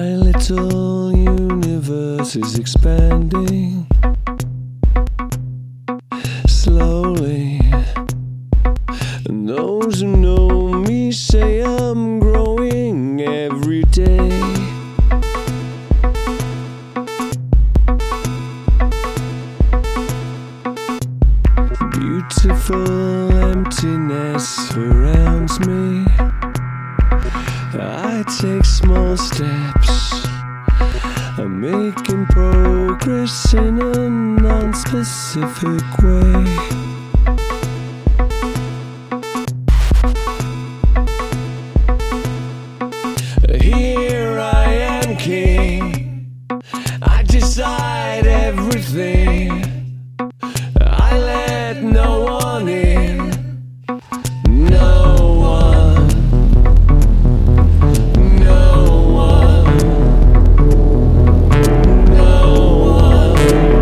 My little universe is expanding slowly, and those who know me say I'm growing every day. Beautiful emptiness surrounds me. I take small steps. I'm making progress in a non-specific way. Here I am, king. I decide everything. I let no one in. No one. No one. No one.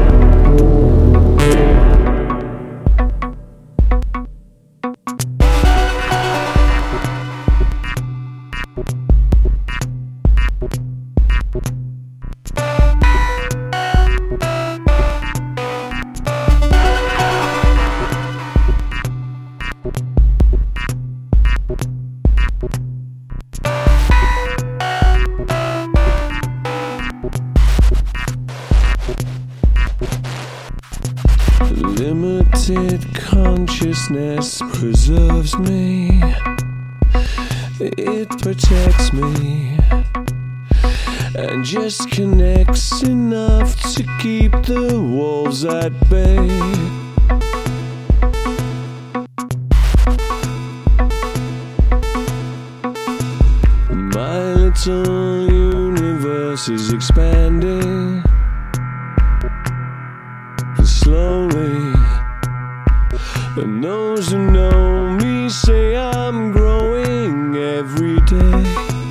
Limited consciousness preserves me. It protects me and just connects enough to keep the wolves at bay. My little universe is expanding slowly, and those who know me say I'm growing every day.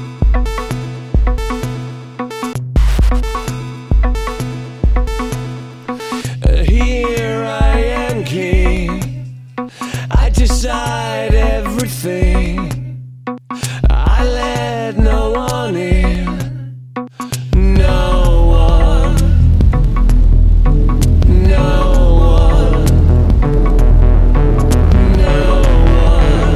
Here I am, king. I decide everything. I let no one in. No one. No one. No one.